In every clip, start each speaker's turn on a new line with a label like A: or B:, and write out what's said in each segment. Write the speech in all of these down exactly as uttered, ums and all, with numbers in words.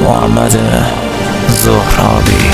A: محمد زهرابی.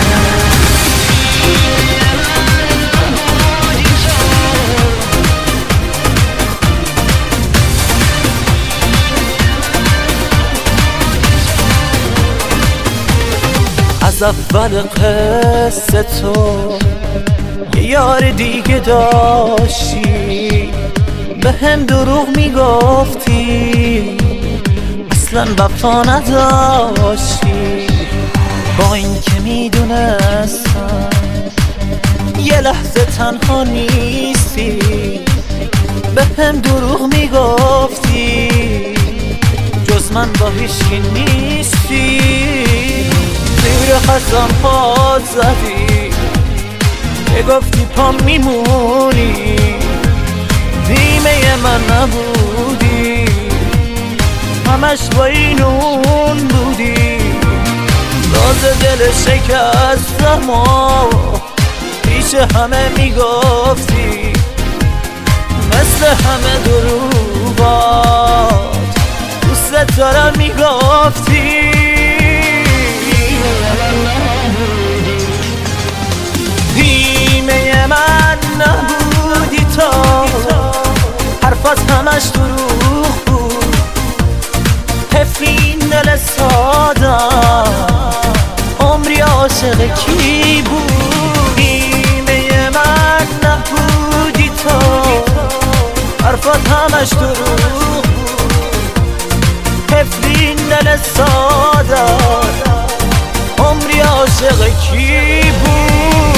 B: از اول قصه تو یه یار دیگه داشتی، به هم دروغ میگفتی، اصلا وفا نداشتی. با این که میدونستم یه لحظه تنها نیستی، به هم دروغ میگفتی، جز من با هیچکی نیستی. زیر خستم پاد زدی که گفتی پا میمونی، دیمه من نبودی، همش با این اون بودی. راز دل شکستم و پیش همه میگفتی، مثل همه دروغات دوست دارم میگفتی. دیمه من نبودی تو، حرفات همش دروغ بود، طفلین دل سادم عمری عاشق کی بود. دیمه من نبودی تو، حرفات همش دروغ بود، طفلین دل سادم عمری عاشق کی بود.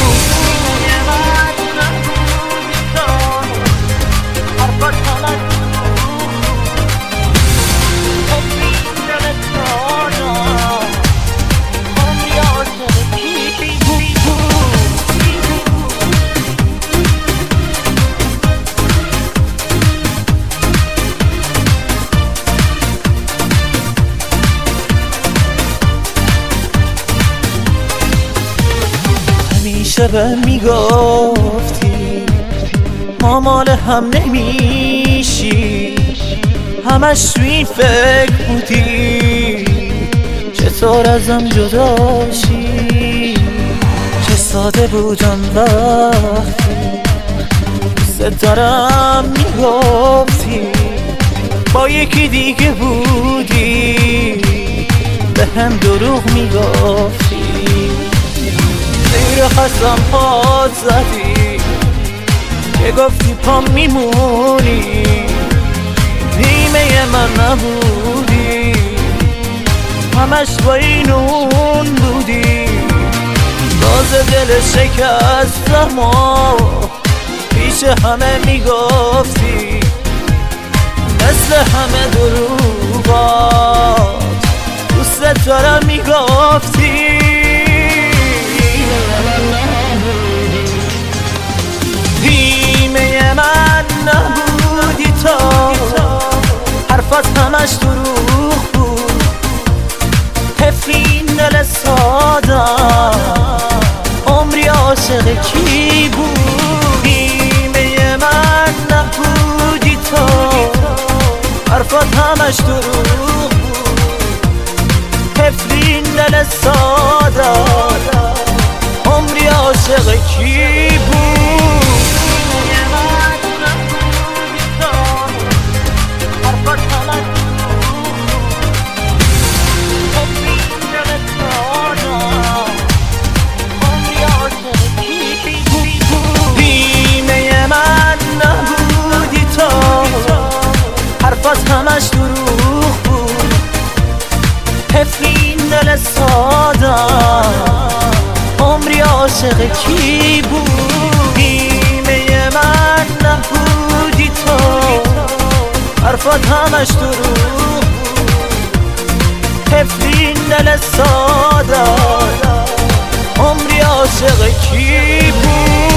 B: همیشه به میگفتی ما مال هم نمیشی، همش تو این فکر بودی چطور ازم جداشی. چه ساده بودم وقتی دوست دارم میگفتی، با یکی دیگه بودی به هم دروغ میگفتی. زیر خستم پاد زدی که گفتی پا میمونی، دیمه من نبودی، همش با این اون بودی. راز دل شکستم و پیش همه میگفتی، مثل همه دروغات دوست دارم میگفتی. دیمه من نبودی تو، حرفات همش دروغ بود، طفلین دل سادم عمری عاشق کی بود. دیمه من نبودی تو، حرفات همش دروغ بود، طفلین دل سادم عمری عاشق کی بود. حرفات همش دروغ بود، طفلین دل سادم عمری عاشق کی بود. دیمه من نبودی تو، حرفات همش دروغ بود، طفلین دل سادم عمری عاشق کی بود.